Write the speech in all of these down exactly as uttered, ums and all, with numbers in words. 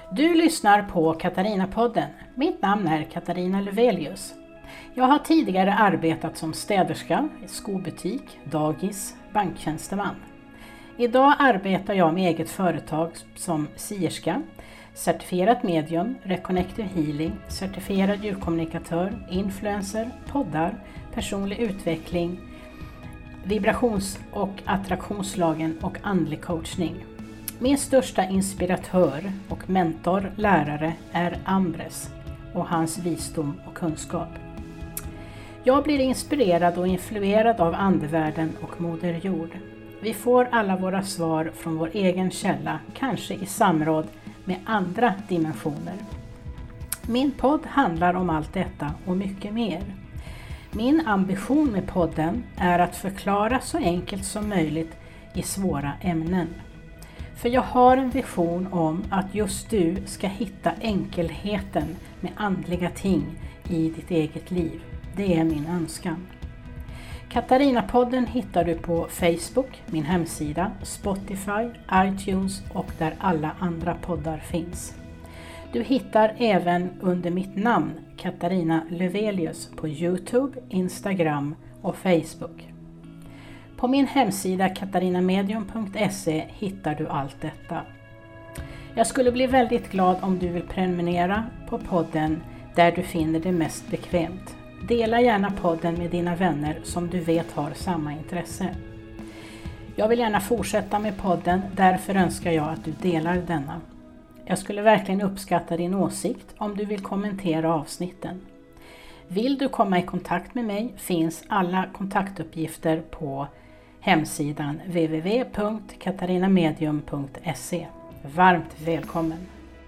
Du lyssnar på Katarina-podden. Mitt namn är Katarina Lövelius. Jag har tidigare arbetat som städerska, i skobutik, dagis, banktjänsteman. Idag arbetar jag med eget företag som sierska, certifierat medium, reconnective healing, certifierad djurkommunikatör, influencer, poddar, personlig utveckling, vibrations- och attraktionslagen och andlig coachning. Min största inspiratör och mentor, lärare, är Ambres och hans visdom och kunskap. Jag blir inspirerad och influerad av andevärlden och Moder Jord. Vi får alla våra svar från vår egen källa, kanske i samråd med andra dimensioner. Min podd handlar om allt detta och mycket mer. Min ambition med podden är att förklara så enkelt som möjligt i svåra ämnen. För jag har en vision om att just du ska hitta enkelheten med andliga ting i ditt eget liv. Det är min önskan. Katarina-podden hittar du på Facebook, min hemsida, Spotify, iTunes och där alla andra poddar finns. Du hittar även under mitt namn Katarina Lövelius på YouTube, Instagram och Facebook. På min hemsida katarinamedium punkt se hittar du allt detta. Jag skulle bli väldigt glad om du vill prenumerera på podden där du finner det mest bekvämt. Dela gärna podden med dina vänner som du vet har samma intresse. Jag vill gärna fortsätta med podden, därför önskar jag att du delar denna. Jag skulle verkligen uppskatta din åsikt om du vill kommentera avsnitten. Vill du komma i kontakt med mig finns alla kontaktuppgifter på hemsidan w w w punkt katarinamedium punkt se. Varmt välkommen!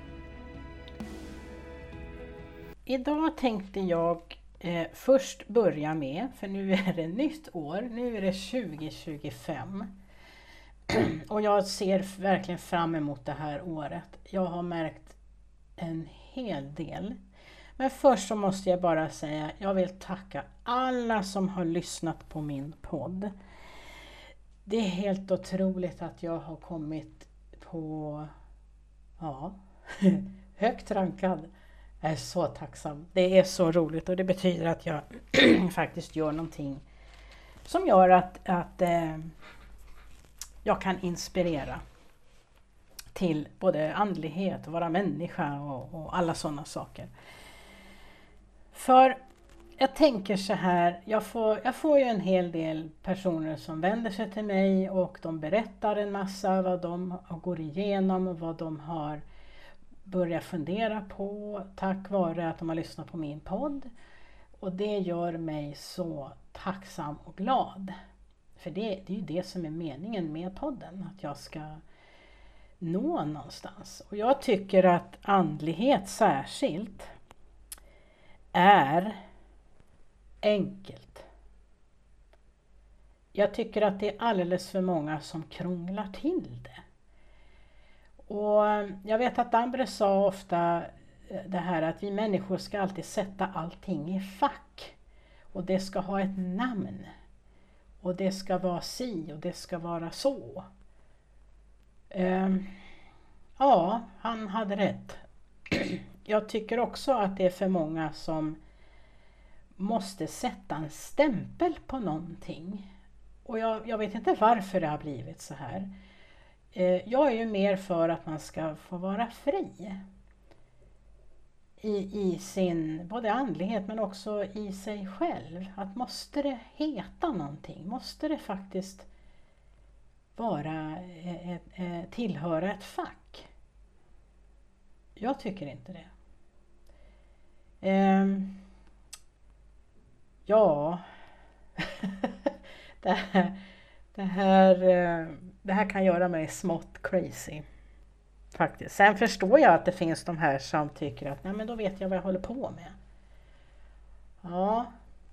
Idag tänkte jag eh, först börja med, för nu är det nytt år, nu är det tjugo tjugofem. Och jag ser verkligen fram emot det här året. Jag har märkt en hel del. Men först så måste jag bara säga, jag vill tacka alla som har lyssnat på min podd. Det är helt otroligt att jag har kommit på, ja, högt rankad. Jag är så tacksam. Det är så roligt och det betyder att jag faktiskt gör någonting som gör att, att eh, jag kan inspirera till både andlighet och vara människa och, och alla sådana saker. För jag tänker så här, jag får, jag får ju en hel del personer som vänder sig till mig och de berättar en massa vad de går igenom och vad de har börjat fundera på tack vare att de har lyssnat på min podd. Och det gör mig så tacksam och glad. För det, det är ju det som är meningen med podden, att jag ska nå någonstans. Och jag tycker att andlighet särskilt är enkelt. Jag tycker att det är alldeles för många som krånglar till det. Och jag vet att Ambre sa ofta det här att vi människor ska alltid sätta allting i fack. Och det ska ha ett namn. Och det ska vara si och det ska vara så. Um, ja, han hade rätt. Jag tycker också att det är för många som måste sätta en stämpel på någonting. Och jag, jag vet inte varför det har blivit så här. Eh, jag är ju mer för att man ska få vara fri. I, i sin både andlighet men också i sig själv. Att måste det heta någonting? Måste det faktiskt vara ett, ett, tillhöra ett fack? Jag tycker inte det. Um, ja, det, här, det, här, det här kan göra mig smått crazy. Faktiskt. Sen förstår jag att det finns de här som tycker att nej, men då vet jag vad jag håller på med. Ja.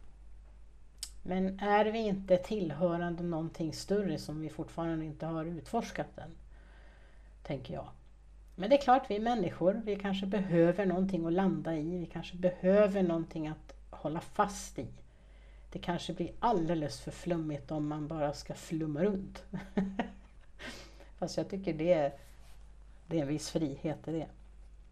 Men är vi inte tillhörande någonting större som vi fortfarande inte har utforskat än? Tänker jag. Men det är klart, vi är människor. Vi kanske behöver någonting att landa i. Vi kanske behöver någonting att hålla fast i. Det kanske blir alldeles för flummigt om man bara ska flumma runt. Fast jag tycker det är, det är en viss frihet i det.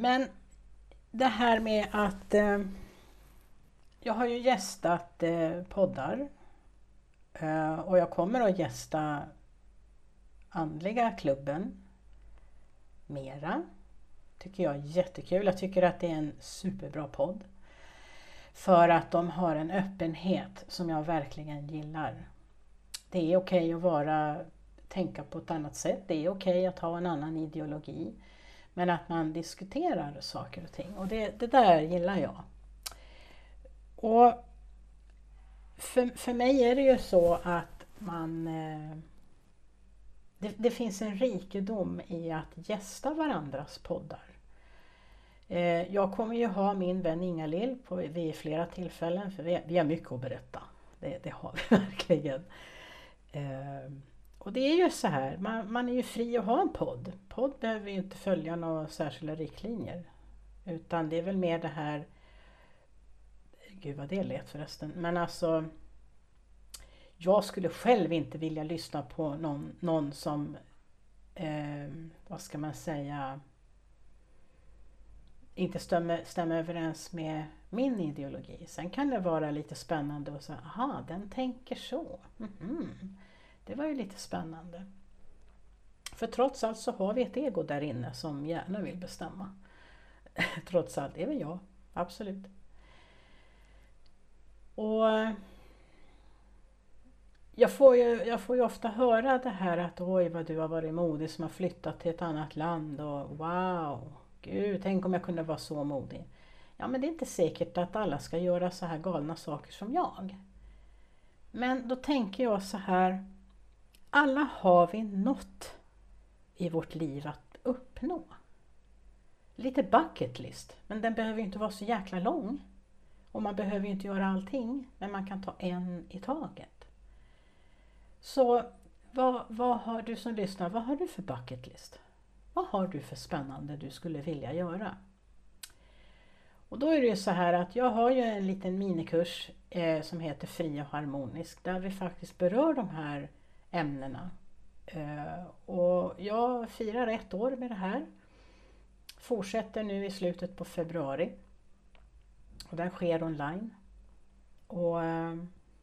Men det här med att eh, jag har ju gästat eh, poddar eh, och jag kommer att gästa Andliga klubben mera. Tycker jag är jättekul. Jag tycker att det är en superbra podd. För att de har en öppenhet som jag verkligen gillar. Det är okej att vara, tänka på ett annat sätt. Det är okej att ha en annan ideologi. Men att man diskuterar saker och ting. Och det, det där gillar jag. Och för, för mig är det ju så att man... Eh, det, det finns en rikedom i att gästa varandras poddar. Eh, jag kommer ju ha min vän Inga-Lill på, vid flera tillfällen. För vi, vi har mycket att berätta. Det, det har vi verkligen. Eh, och det är ju så här, man, man är ju fri att ha en podd. Podd behöver ju inte följa några särskilda riktlinjer. Utan det är väl mer det här, gud vad det lät förresten, men alltså jag skulle själv inte vilja lyssna på någon, någon som, eh, vad ska man säga, inte stämmer, stämmer överens med min ideologi. Sen kan det vara lite spännande och säga, aha, den tänker så. Mm-hmm. Det var ju lite spännande. För trots allt så har vi ett ego där inne som gärna vill bestämma. Trots allt, det är väl jag, absolut. Och jag får, ju, jag får ju ofta höra det här att oj vad du har varit modig som har flyttat till ett annat land och wow, gud, tänk om jag kunde vara så modig. Ja, men det är inte säkert att alla ska göra så här galna saker som jag. Men då tänker jag så här, alla har vi något i vårt liv att uppnå. Lite bucket list, men den behöver inte vara så jäkla lång. Och man behöver inte göra allting, men man kan ta en i taget. Så vad, vad har du som lyssnar, vad har du för bucket list? Vad har du för spännande du skulle vilja göra? Och då är det ju så här att jag har ju en liten minikurs eh, som heter Fri och harmonisk. Där vi faktiskt berör de här ämnena. Eh, och jag firar ett år med det här. Fortsätter nu i slutet på februari. Och den sker online. Och eh,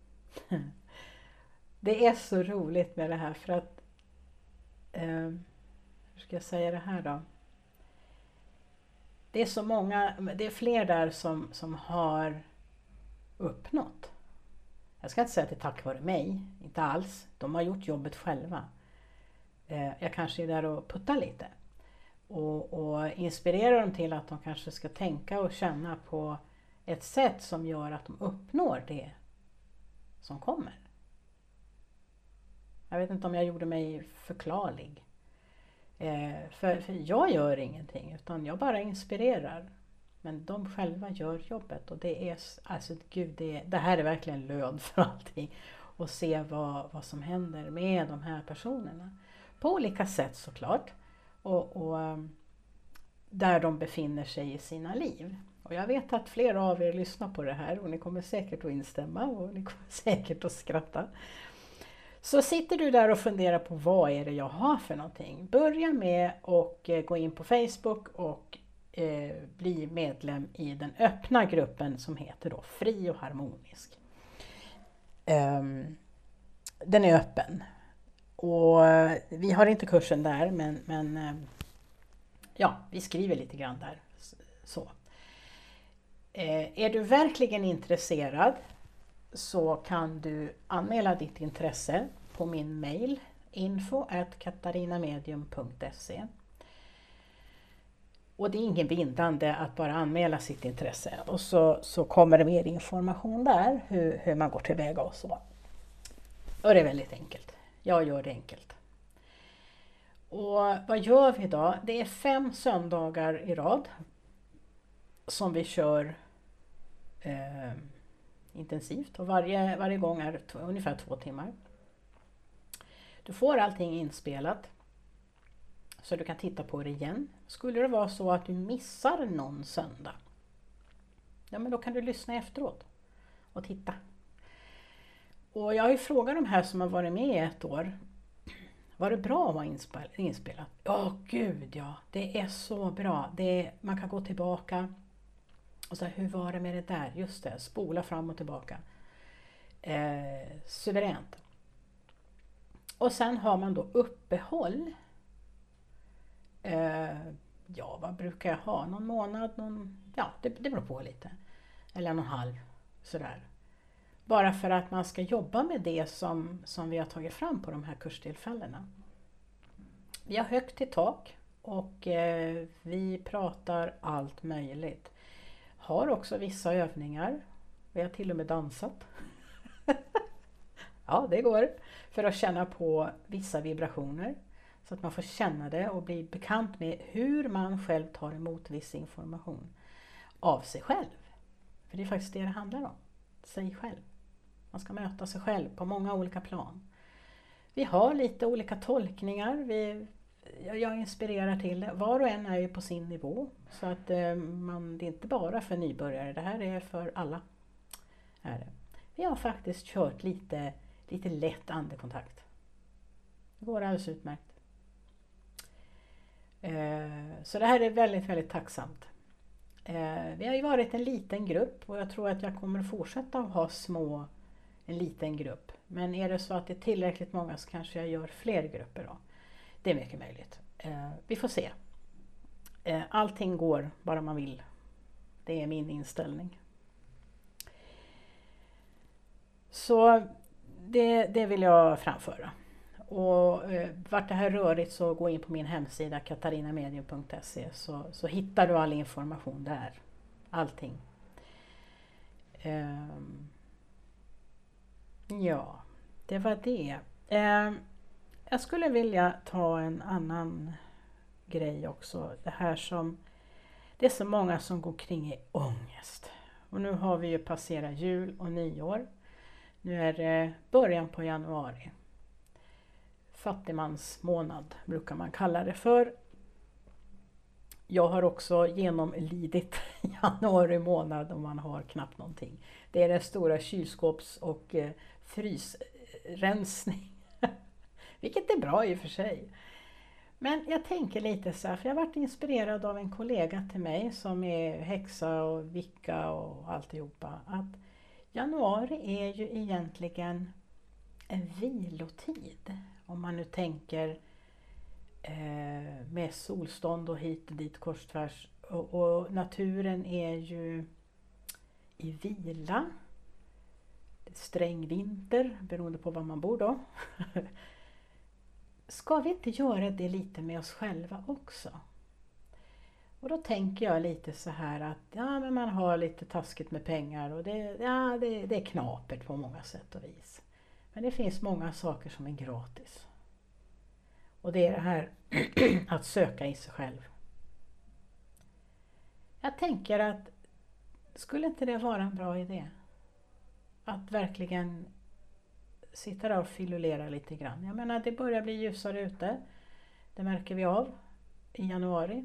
det är så roligt med det här för att, eh, hur ska jag säga det här då? Det är så många, det är fler där som, som har uppnått. Jag ska inte säga att det är tack vare mig, inte alls. De har gjort jobbet själva. Eh, jag kanske är där och puttar lite. Och, och inspirerar dem till att de kanske ska tänka och känna på ett sätt som gör att de uppnår det som kommer. Jag vet inte om jag gjorde mig förklarlig. Eh, för, för jag gör ingenting utan jag bara inspirerar. Men de själva gör jobbet och det är, alltså gud, det, det här är verkligen lön för allting. Och se vad, vad som händer med de här personerna. På olika sätt såklart. Och, och där de befinner sig i sina liv. Och jag vet att flera av er lyssnar på det här och ni kommer säkert att instämma och ni kommer säkert att skratta. Så sitter du där och funderar på vad är det jag har för någonting. Börja med att gå in på Facebook och eh, bli medlem i den öppna gruppen som heter då Fri och harmonisk. Um, den är öppen. Och vi har inte kursen där men, men ja, vi skriver lite grann där. Så. Eh, är du verkligen intresserad så kan du anmäla ditt intresse på min mail info at katarinamedium punkt se. Och det är ingen bindande att bara anmäla sitt intresse. Och så, så kommer det mer information där hur, hur man går tillväga och så. Och det är väldigt enkelt. Jag gör det enkelt. Och vad gör vi då? Det är fem söndagar i rad som vi kör eh, intensivt. Och varje, varje gång är det ungefär två timmar. Du får allting inspelat. Så du kan titta på det igen. Skulle det vara så att du missar någon söndag. Ja, men då kan du lyssna efteråt. Och titta. Och jag har ju frågat de här som har varit med i ett år. Var det bra att vara inspel- inspelat? Ja, oh, gud ja. Det är så bra. Det är, man kan gå tillbaka och säga, hur var det med det där? Just det, spola fram och tillbaka. Eh, suveränt. Och sen har man då uppehåll. Eh, ja, vad brukar jag ha? Någon månad? Någon, ja, det, det beror på lite. Eller någon halv, sådär. Bara för att man ska jobba med det som, som vi har tagit fram på de här kurstillfällena. Vi har högt i tak och eh, vi pratar allt möjligt. Har också vissa övningar. Vi har till och med dansat. Ja, det går. För att känna på vissa vibrationer. Så att man får känna det och bli bekant med hur man själv tar emot viss information av sig själv. För det är faktiskt det det handlar om. Sig själv. Man ska möta sig själv på många olika plan. Vi har lite olika tolkningar. Vi, jag inspirerar till det. Var och en är ju på sin nivå. Så att eh, man, det är inte bara för nybörjare. Det här är för alla. Är det. Vi har faktiskt kört lite, lite lätt andekontakt. Det går alldeles utmärkt. Eh, så det här är väldigt, väldigt tacksamt. Eh, vi har ju varit en liten grupp och jag tror att jag kommer fortsätta att ha små, en liten grupp. Men är det så att det är tillräckligt många så kanske jag gör fler grupper då. Det är mycket möjligt. Eh, vi får se. Eh, allting går bara man vill. Det är min inställning. Så det, det vill jag framföra. Och eh, vart det här rörigt så gå in på min hemsida katarinamedium punkt se så, så hittar du all information där. Allting. Eh, ja, det var det. Eh, jag skulle vilja ta en annan grej också. Det här som, det är så många som går kring i ångest. Och nu har vi ju passerat jul och nyår. Nu är det början på januari. Fattigmansmånad brukar man kalla det för. Jag har också genomlidit januari månad och man har knappt någonting. Det är den stora kylskåps- och eh, frysrensning. Vilket är bra i och för sig. Men jag tänker lite så här, för jag har varit inspirerad av en kollega till mig som är häxa och vicka och alltihopa. Att januari är ju egentligen en vilotid. Om man nu tänker eh, med solstånd och hit och dit korstvärs. Och, och naturen är ju i vila. Sträng vinter beroende på var man bor då. Ska vi inte göra det lite med oss själva också? Och då tänker jag lite så här att ja, men man har lite taskigt med pengar och det, ja, det, det är knapert på många sätt och vis. Men det finns många saker som är gratis. Och det är det här att söka i sig själv. Jag tänker att skulle inte det vara en bra idé? Att verkligen sitta där och filulera lite grann. Jag menar det börjar bli ljusare ute. Det märker vi av i januari.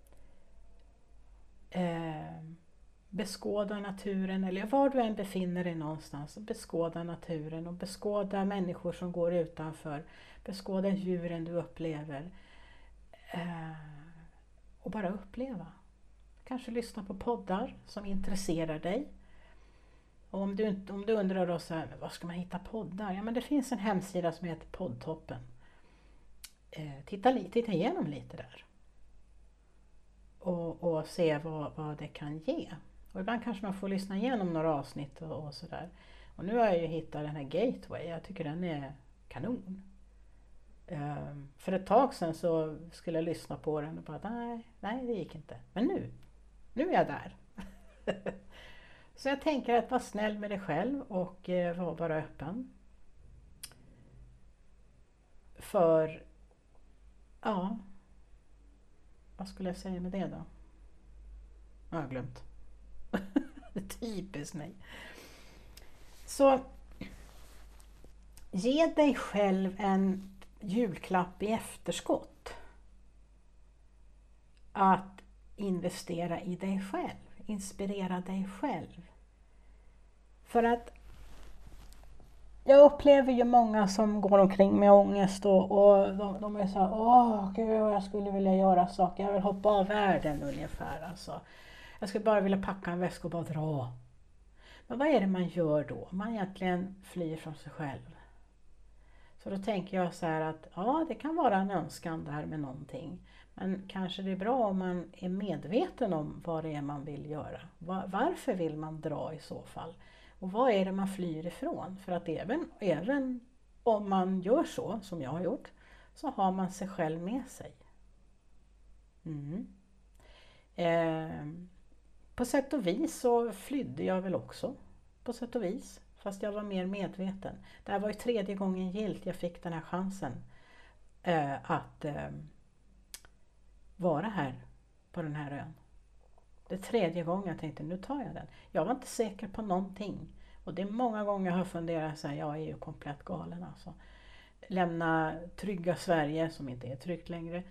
Eh, beskåda naturen eller var du än befinner dig någonstans. Beskåda naturen och beskåda människor som går utanför. Beskåda djuren du upplever. Eh, och bara uppleva. Kanske lyssna på poddar som intresserar dig. Och om du, om du undrar då så här, var ska man hitta poddar? Ja, men det finns en hemsida som heter Poddtoppen. Eh, titta, titta igenom lite där. Och, och se vad, vad det kan ge. Och ibland kanske man får lyssna igenom några avsnitt och, och sådär. Och nu har jag ju hittat den här Gateway. Jag tycker den är kanon. Um, för ett tag sedan så skulle jag lyssna på den och bara nej, nej det gick inte. Men nu, nu är jag där. Så jag tänker att vara snäll med dig själv och eh, vara bara öppen. För, ja, vad skulle jag säga med det då? Jag har glömt. Det är typiskt mig. Så ge dig själv en julklapp i efterskott. Att investera i dig själv. Inspirera dig själv. För att Jag upplever ju många som går omkring med ångest och, och de, de är så här, åh gud, jag skulle vilja göra saker, jag vill hoppa av världen ungefär. Alltså. Jag skulle bara vilja packa en väska och bara dra. Men vad är det man gör då? Man egentligen flyr från sig själv. Så då tänker jag så här att ja, det kan vara en önskan där med någonting. Men kanske det är bra om man är medveten om vad det är man vill göra. Var, varför vill man dra i så fall? Och vad är det man flyr ifrån? För att även, även om man gör så, som jag har gjort, så har man sig själv med sig. Mm. Eh, på sätt och vis så flydde jag väl också. På sätt och vis. Fast jag var mer medveten. Det här var ju tredje gången gilt jag fick den här chansen. Eh, att eh, vara här på den här ön. Det är tredje gången jag tänkte, nu tar jag den. Jag var inte säker på någonting. Och det är många gånger jag har funderat så här, jag är ju komplett galen alltså. Lämna trygga Sverige, som inte är tryggt längre.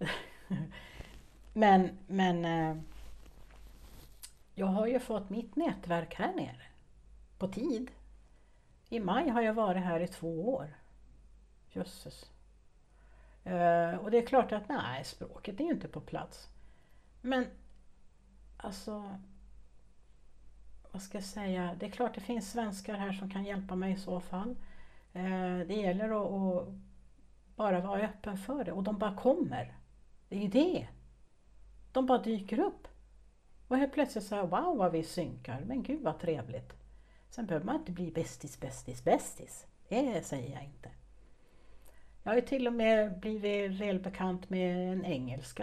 men men eh, jag har ju fått mitt nätverk här nere. På tid. I maj har jag varit här i två år. Jösses. Uh, och det är klart att nej, språket är ju inte på plats. Men alltså, vad ska jag säga? Det är klart det finns svenskar här som kan hjälpa mig i så fall. Uh, det gäller att, att bara vara öppen för det. Och de bara kommer. Det är ju det. De bara dyker upp. Och helt plötsligt så här, wow vad vi synkar. Men gud vad trevligt. Sen behöver man inte bli bästis, bästis, bästis. Det säger jag inte. Jag har ju till och med blivit välbekant med en engelska.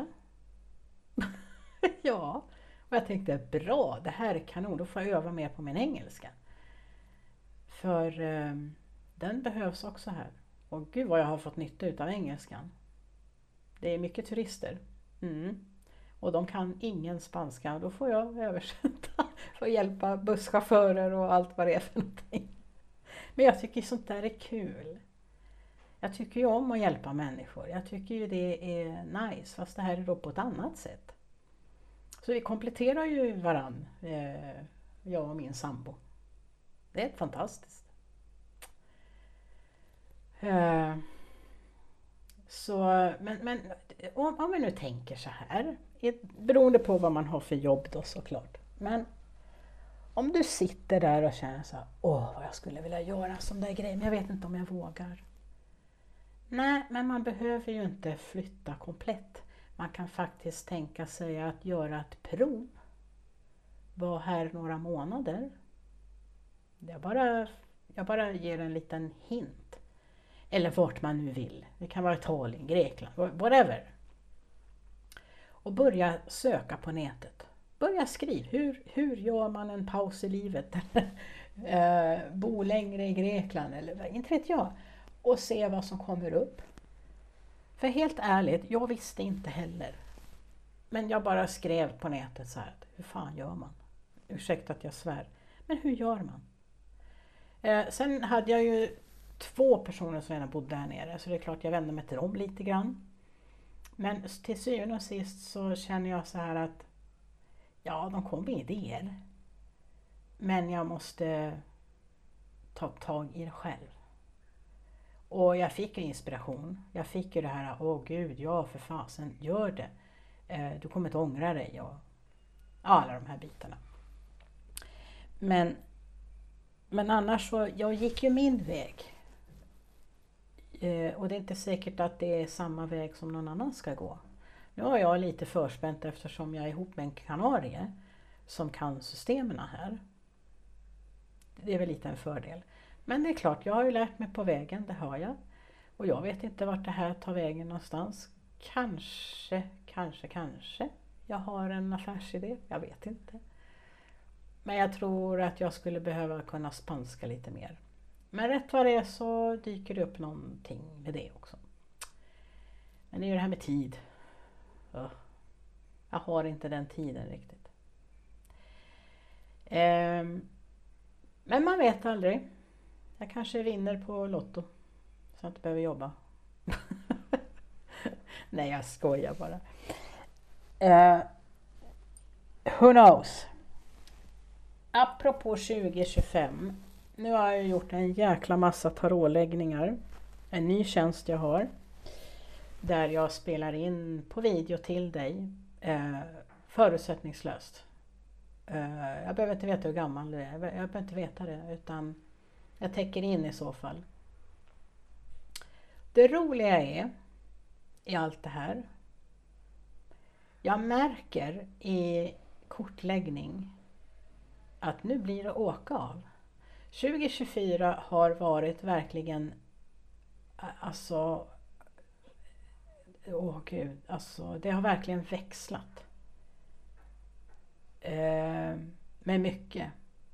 Ja, och jag tänkte bra, det här är kanon, då får jag öva mer på min engelska. För eh, den behövs också här. Och gud vad jag har fått nytta av engelskan. Det är mycket turister. Mm. Och de kan ingen spanska, då får jag översätta för att hjälpa busschaufförer och allt vad det är för någonting. Men jag tycker sånt där är kul. Jag tycker ju om att hjälpa människor. Jag tycker ju det är nice, fast det här är då på ett annat sätt. Så vi kompletterar ju varann, eh, jag och min sambo. Det är fantastiskt. Eh, så, men, men om, om vi nu tänker så här, beroende på vad man har för jobb då såklart. Men om du sitter där och känner så här, åh vad jag skulle vilja göra sån där grej, men jag vet inte om jag vågar. Nej, men man behöver ju inte flytta komplett. Man kan faktiskt tänka sig att göra ett prov. Var här några månader. Jag bara, jag bara ger en liten hint. Eller vart man nu vill. Det kan vara Italien, Grekland, whatever. Och börja söka på nätet. Börja skriva. Hur, hur gör man en paus i livet? uh, bo längre i Grekland. Eller inte vet jag. Och se vad som kommer upp. För helt ärligt, jag visste inte heller. Men jag bara skrev på nätet så här. Hur fan gör man? Ursäkta att jag svär. Men hur gör man? Eh, sen hade jag ju två personer som redan bodde där nere. Så det är klart jag vände mig till dem lite grann. Men till syvende och sist så känner jag så här att. Ja, de kom med idéer. Men jag måste ta tag i det själv. Och jag fick ju inspiration. Jag fick ju det här, åh gud, ja för fasen, gör det. Eh, du kommer inte ångra dig och alla de här bitarna. Men, men annars så, jag gick ju min väg. Eh, och det är inte säkert att det är samma väg som någon annan ska gå. Nu har jag lite förspänt eftersom jag är ihop med en kanarie som kan systemen här. Det är väl lite en fördel. Men det är klart, jag har ju lärt mig på vägen, det har jag. Och jag vet inte vart det här tar vägen någonstans. Kanske, kanske, kanske. Jag har en affärsidé, jag vet inte. Men jag tror att jag skulle behöva kunna spanska lite mer. Men rätt vad det är så dyker det upp någonting med det också. Men det är ju det här med tid. Jag har inte den tiden riktigt. Men man vet aldrig. Jag kanske vinner på Lotto. Så jag inte behöver jobba. Nej, jag skojar bara. Uh, who knows? Apropå tjugo tjugofem. nu har jag gjort en jäkla massa tarotläggningar. En ny tjänst jag har. Där jag spelar in på video till dig. Eh, förutsättningslöst. Eh, jag behöver inte veta hur gammal du är. Jag behöver inte veta det. Utan jag täcker in i så fall. Det roliga är i allt det här. Jag märker i kortläggning att nu blir det åka av. tjugo tjugofyra har varit verkligen, alltså, åh gud, alltså det har verkligen växlat. Eh, med mycket.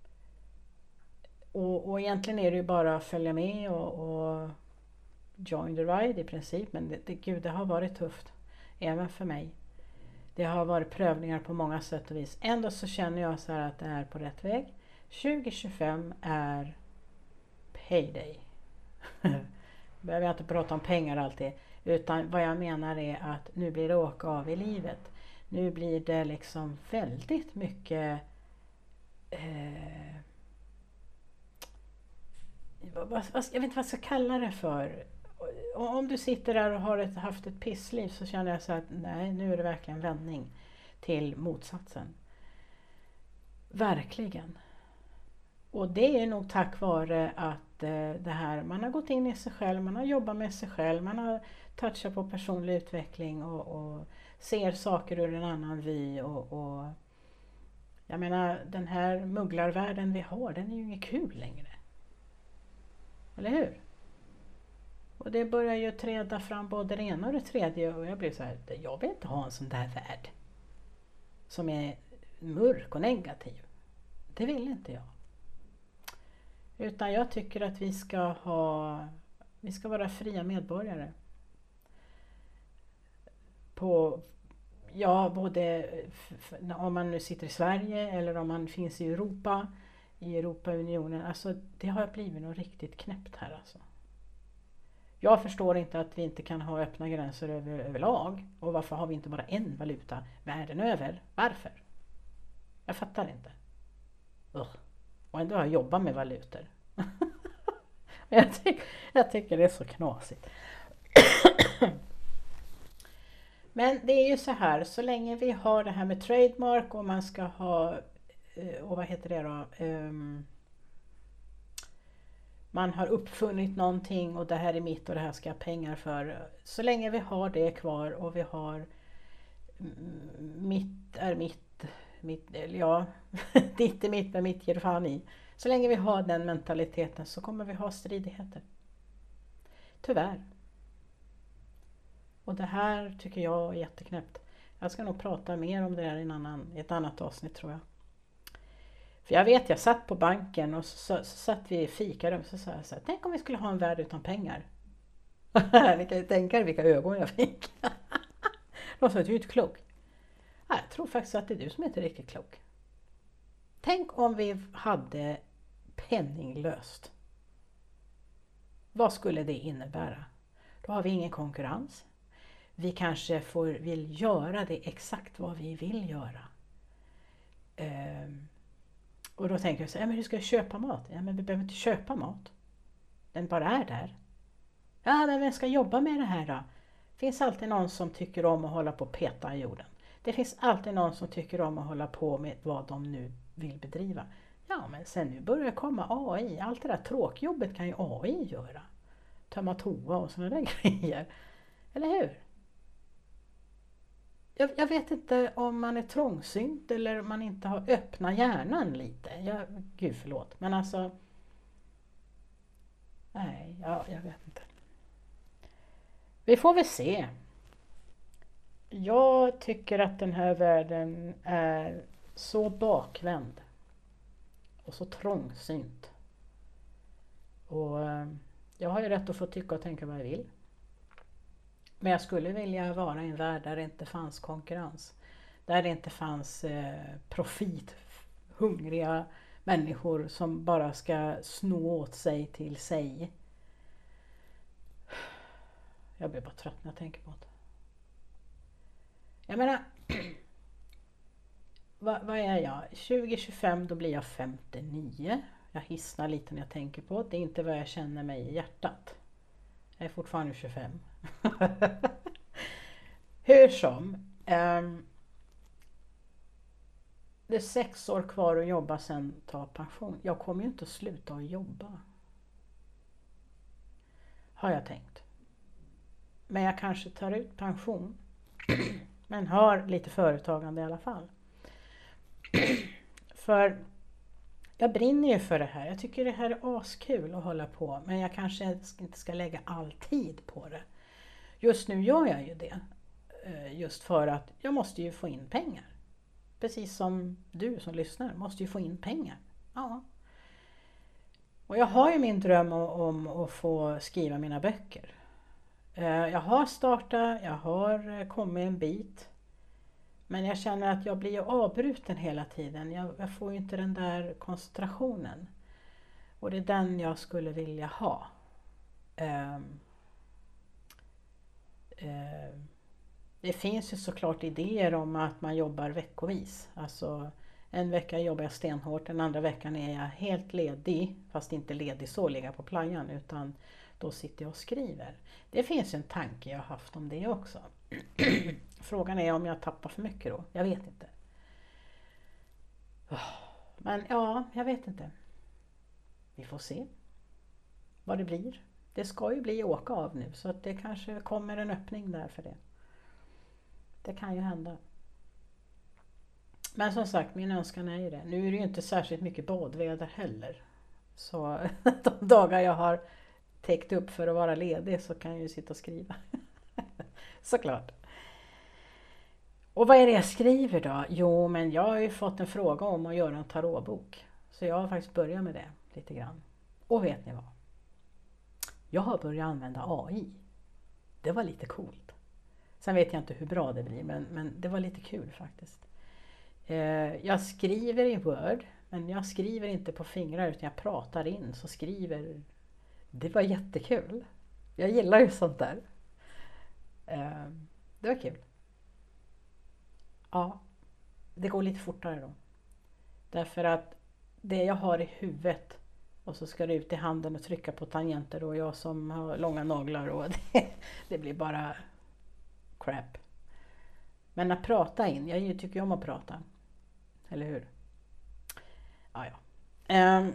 Och, och egentligen är det ju bara att följa med och, och join the ride i princip. Men det, det, gud, det har varit tufft. Även för mig. Det har varit prövningar på många sätt och vis. Ändå så känner jag så här att det är på rätt väg. tjugo tjugofem är payday. Behöver jag inte prata om pengar alltid. Utan vad jag menar är att nu blir det åka av i livet. Nu blir det liksom väldigt mycket... Eh, vad, vad, jag vet inte vad jag ska kalla det för. Om du sitter där och har ett, haft ett pissliv så känner jag så att nej, nu är det verkligen vändning till motsatsen. Verkligen. Och det är nog tack vare att eh, det här, man har gått in i sig själv, man har jobbat med sig själv, man har touchat på personlig utveckling och, och ser saker ur en annan vy. Och, och jag menar, den här mugglarvärlden vi har, den är ju inget kul längre. Eller hur? Och det börjar ju träda fram både det ena och det tredje och jag blir så här, jag vill inte ha en sån där värld som är mörk och negativ. Det vill inte jag. Utan jag tycker att vi ska ha, vi ska vara fria medborgare. På, ja, både om man nu sitter i Sverige eller om man finns i Europa, i Europaunionen. Alltså det har blivit något riktigt knäppt här alltså. Jag förstår inte att vi inte kan ha öppna gränser över, överlag. Och varför har vi inte bara en valuta världen över? Varför? Jag fattar inte. Ugh. Och ändå har jag jobbat med valutor. jag, tyck, jag tycker det är så knasigt. Men det är ju så här, så länge vi har det här med trademark och man ska ha, och vad heter det då? Um, man har uppfunnit någonting och det här är mitt och det här ska jag ha pengar för. Så länge vi har det kvar och vi har mitt är mitt, mitt ja, ditt är mitt men mitt ger fan i. Så länge vi har den mentaliteten så kommer vi ha stridigheter. Tyvärr. Och det här tycker jag är jätteknäppt. Jag ska nog prata mer om det här i, en annan, i ett annat avsnitt tror jag. För jag vet, jag satt på banken och så, så, så satt vi i fikarum och så sa jag så här, tänk om vi skulle ha en värld utan pengar. Ni kan ju tänka er vilka ögon jag fick. De sa att du är inte klok. Ja, jag tror faktiskt att det är du som inte är riktigt klok. Tänk om vi hade penninglöst. Vad skulle det innebära? Då har vi ingen konkurrens. Vi kanske får, vill göra det exakt vad vi vill göra. Um, och då tänker jag så här, ja, men hur ska jag köpa mat? Ja, men vi behöver inte köpa mat. Den bara är där. Ja, men vem ska jobba med det här då? Det finns alltid någon som tycker om att hålla på och peta i jorden. Det finns alltid någon som tycker om att hålla på med vad de nu vill bedriva. Ja, men sen nu börjar det komma A I. Allt det där tråkjobbet kan ju A I göra. Tömma toa och sådana där grejer. Eller hur? Jag, jag vet inte om man är trångsynt eller om man inte har öppnat hjärnan lite. Jag, gud förlåt. Men alltså... Nej, ja, jag vet inte. Vi får väl se. Jag tycker att den här världen är så bakvänd. Och så trångsynt. Och jag har ju rätt att få tycka och tänka vad jag vill. Men jag skulle vilja vara i en värld där det inte fanns konkurrens. Där det inte fanns eh, profithungriga människor som bara ska sno åt sig till sig. Jag blir bara trött när jag tänker på det. Jag menar, vad, vad är jag? tjugo tjugofem, då blir jag femtionio. Jag hissnar lite när jag tänker på det. Det är inte vad jag känner mig i hjärtat. Jag är fortfarande tjugofem. Hur som. Um, det är sex år kvar att jobba, sen ta pension. Jag kommer ju inte att sluta att jobba. Har jag tänkt. Men jag kanske tar ut pension. Men har lite företagande i alla fall. För jag brinner ju för det här. Jag tycker det här är askul att hålla på. Men jag kanske inte ska lägga all tid på det. Just nu gör jag ju det. Just för att jag måste ju få in pengar. Precis som du som lyssnar måste ju få in pengar. Ja. Och jag har ju min dröm om att få skriva mina böcker. Jag har startat, jag har kommit en bit. Men jag känner att jag blir avbruten hela tiden. Jag, jag får ju inte den där koncentrationen. Och det är den jag skulle vilja ha. Um, um, det finns ju såklart idéer om att man jobbar veckovis. Alltså en vecka jobbar jag stenhårt, den andra veckan är jag helt ledig. Fast inte ledig så, ligga på playan, utan då sitter jag och skriver. Det finns en tanke jag har haft om det också. Frågan är om jag tappar för mycket då. Jag vet inte. Men ja, jag vet inte. Vi får se vad det blir. Det ska ju bli åka av nu, så att det kanske kommer en öppning där för det. Det kan ju hända. Men som sagt, min önskan är ju det. Nu är det ju inte särskilt mycket badväder heller. Så de dagar jag har täckt upp för att vara ledig så kan jag ju sitta och skriva. Såklart. Och vad är det jag skriver då? Jo, men jag har ju fått en fråga om att göra en tarotbok. Så jag har faktiskt börjat med det lite grann. Och vet ni vad? Jag har börjat använda A I. Det var lite coolt. Sen vet jag inte hur bra det blir, men, men det var lite kul faktiskt. Eh, jag skriver i Word, men jag skriver inte på fingrar utan jag pratar in så skriver. Det var jättekul. Jag gillar ju sånt där. Eh, det var kul. Ja, det går lite fortare då. Därför att det jag har i huvudet och så ska det ut i handen och trycka på tangenter och jag som har långa naglar och det, det blir bara crap. Men att prata in, jag tycker ju om att prata. Eller hur? Ja, ja. Um,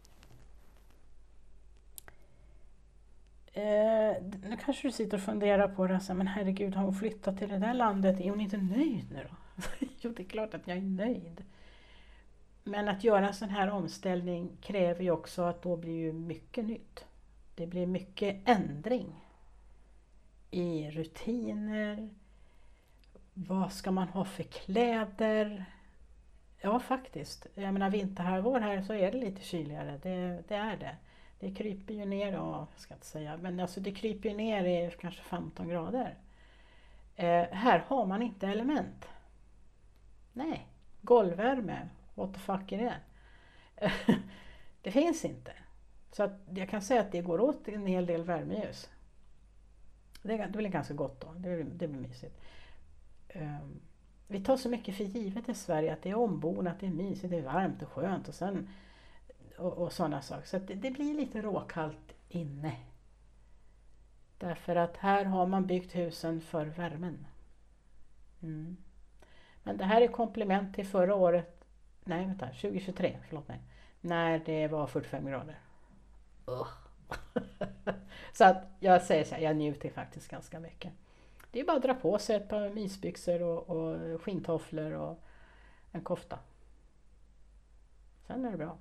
uh, nu kanske du sitter och funderar på det. Men herregud, har hon flyttat till det där landet? Är hon inte nöjd nu då? Jo, det är klart att jag är nöjd. Men att göra en sån här omställning kräver ju också att då blir ju mycket nytt. Det blir mycket ändring i rutiner. Vad ska man ha för kläder? Ja, faktiskt. Jag menar, vinterhalvår här så är det lite kyligare. Det, det är det. Det kryper ju ner, ja, jag ska inte säga, men alltså det kryper ju ner i kanske femton grader. Eh, här har man inte element. Nej, golvvärme. What the fuck är det? Det finns inte. Så att jag kan säga att det går åt en hel del värmeljus. Det, det blir ganska gott då. Det, det blir mysigt. Um, vi tar så mycket för givet i Sverige att det är ombonat, det är mysigt, det är varmt och skönt och, sen, och, och sådana saker. Så att det, det blir lite råkallt inne. Därför att här har man byggt husen för värmen. Mm. Men det här är komplement till förra året, nej vänta, tjugohundratjugotre, förlåt mig, när det var fyrtiofem grader. Uh. Så att jag säger så här, jag njuter faktiskt ganska mycket. Det är bara att dra på sig ett par mysbyxor och, och skinntofflor och en kofta. Sen är det bra.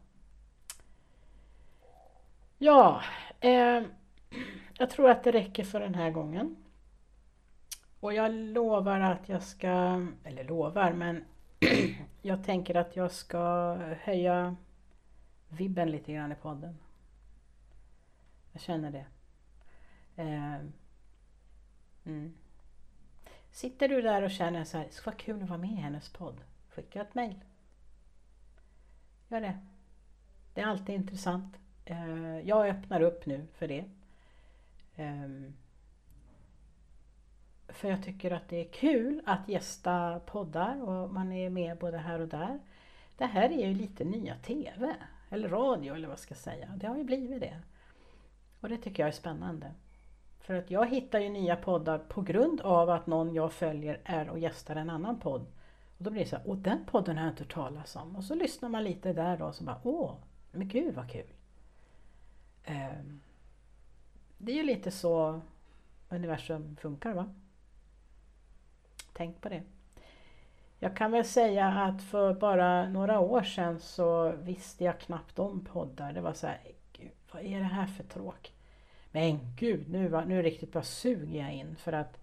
Ja, eh, jag tror att det räcker för den här gången. Och jag lovar att jag ska, eller lovar, men jag tänker att jag ska höja vibben lite grann i podden. Jag känner det. Eh, mm. Sitter du där och känner så här, det ska vara kul att vara med i hennes podd. Skicka ett mejl. Gör det. Det är alltid intressant. Eh, jag öppnar upp nu för det. Eh, för jag tycker att det är kul att gästa poddar och man är med både här och där. Det här är ju lite nya tv. Eller radio eller vad ska jag säga. Det har ju blivit det. Och det tycker jag är spännande. För att jag hittar ju nya poddar på grund av att någon jag följer är och gästar en annan podd. Och då blir det så här, åh den podden har jag inte hört talas om. Och så lyssnar man lite där då och så bara, åh, men gud vad kul. Um, det är ju lite så universum funkar, va? Tänk på det. Jag kan väl säga att för bara några år sedan så visste jag knappt om poddar. Det var så här, gud, vad är det här för tråk? Men gud, nu, var, nu riktigt bara suger jag in för att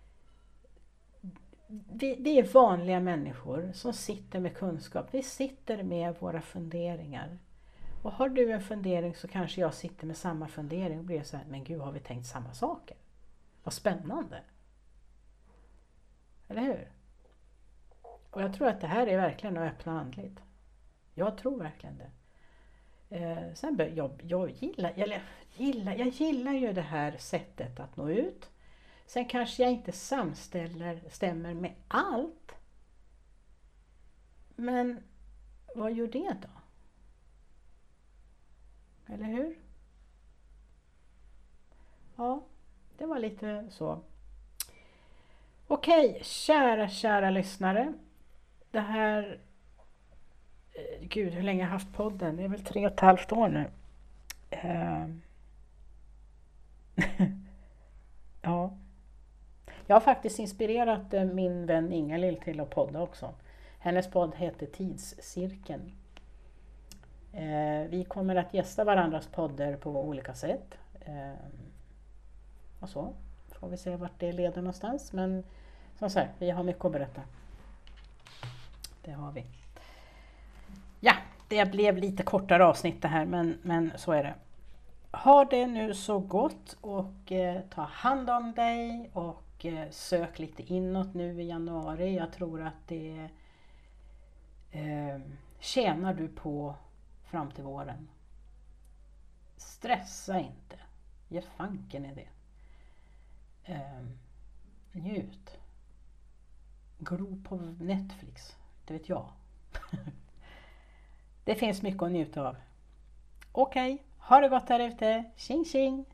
det, det är vanliga människor som sitter med kunskap. Vi sitter med våra funderingar. Och har du en fundering så kanske jag sitter med samma fundering och blir så här, men gud, har vi tänkt samma saker? Vad spännande! Eller hur? Och jag tror att det här är verkligen att öppna andligt. Jag tror verkligen det. Eh, sen bör, jag, jag, gillar, jag, gillar, jag gillar ju det här sättet att nå ut. Sen kanske jag inte samställer, stämmer med allt. Men vad gör det då? Eller hur? Ja, det var lite så. Okej, kära, kära lyssnare. Det här... Gud, hur länge jag har haft podden? Det är väl tre och ett halvt år nu. Uh, ja. Jag har faktiskt inspirerat min vän Ingalill till att podda också. Hennes podd heter Tidscirkeln. Uh, vi kommer att gästa varandras poddar på olika sätt. Uh, och så. Får vi se vart det leder någonstans. Men som sagt, vi har mycket att berätta. Det har vi. Ja, det blev lite kortare avsnitt det här, men, men så är det. Ha det nu så gott och eh, ta hand om dig och eh, sök lite inåt nu i januari. Jag tror att det eh, tjänar du på fram till våren. Stressa inte. Ge fanken i det. Eh, njut. Glo på Netflix. Det vet jag. Det finns mycket att njuta av. Okej, ha det gott här ute. Tjing tjing!